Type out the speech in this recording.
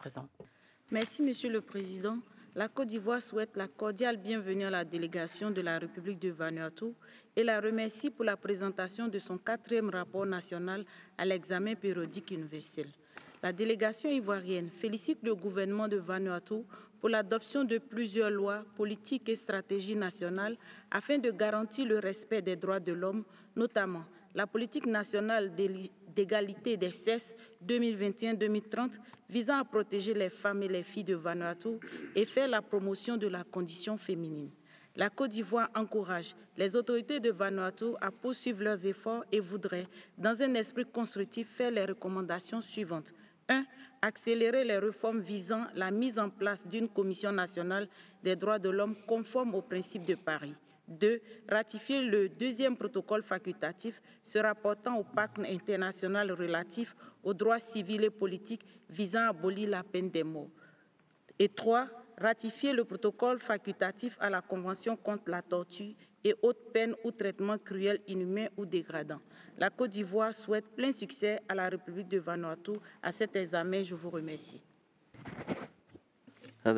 présent. Merci, Monsieur le Président. La Côte d'Ivoire souhaite la cordiale bienvenue à la délégation de la République de Vanuatu et la remercie pour la présentation de son 4e rapport national à l'examen périodique universel. La délégation ivoirienne félicite le gouvernement de Vanuatu pour l'adoption de plusieurs lois, politiques et stratégies nationales afin de garantir le respect des droits de l'homme, notamment la politique nationale d'égalité des sexes 2021-2030 visant à protéger les femmes et les filles de Vanuatu et faire la promotion de la condition féminine. La Côte d'Ivoire encourage les autorités de Vanuatu à poursuivre leurs efforts et voudrait, dans un esprit constructif, faire les recommandations suivantes. 1. Accélérer les réformes visant la mise en place d'une commission nationale des droits de l'homme conforme aux principes de Paris. 2. Ratifier le 2e protocole facultatif se rapportant au pacte international relatif aux droits civils et politiques visant à abolir la peine de mort. Et 3. Ratifier le protocole facultatif à la Convention contre la torture et autres peines ou traitements cruels, inhumains ou dégradants. La Côte d'Ivoire souhaite plein succès à la République de Vanuatu à cet examen. Je vous remercie.